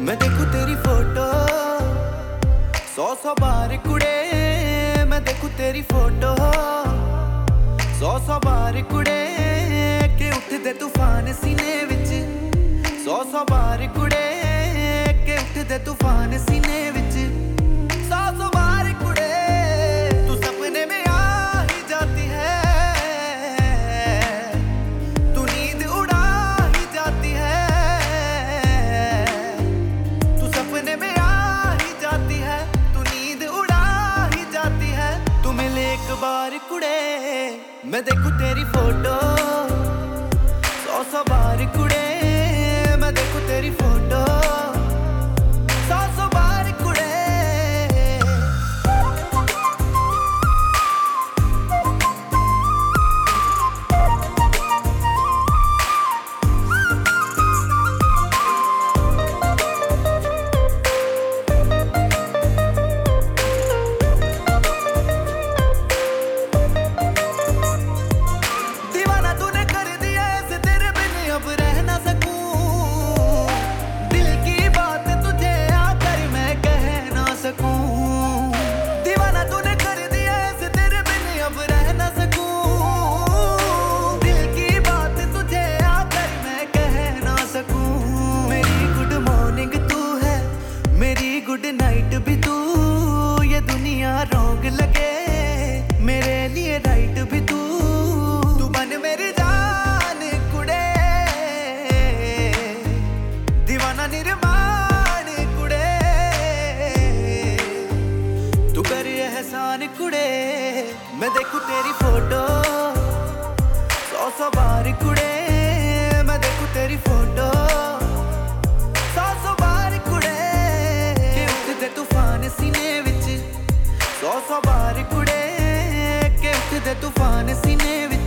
मैं देखूं तेरी फोटो 100 बार कुड़े। मैं देखूं तेरी फोटो 100 बार कुड़े के उठदे तूफान सीने विच। 100 बार कुड़े के उठदे तूफान सीने विच। 100 बार कुड़े तू सपने में आ ही जाती है। तू नींद उड़ा ही जाती है। तू सपने में आ ही जाती है। तू नींद उड़ा ही जाती है। तू मिले एक बार कुड़े मैं देखूं तेरी फोटो 100 बार कुड़े। मैं देखूं तेरी फोटो 100 बार कुड़े। दीवाना तूने कर दिया ऐसे तेरे बिन अब रह ना सकूं। दिल की बात तुझे आकर मैं कह ना सकूं। दीवाना तूने कर दिया ऐसे तेरे बिन अब रह ना सकूं। दिल की बात तुझे आकर मैं कह ना सकूं। मेरी गुड मॉर्निंग तू है, मेरी गुड नाइट भी तू। ये दुनिया रॉन्ग लगे मेरे लिए राइट भी तू। तू बन मेरी जान कुड़े, दीवाना निर्माण कुड़े। तू कर एहसान कुड़े मैं देखूं तेरी फोटो 100 बार कुड़े। मैं देखूं तेरी फोटो 100 बार कुड़े के उठदे तूफान सीने विच। 100 बार कुड़े के उठदे तूफान सीने विच।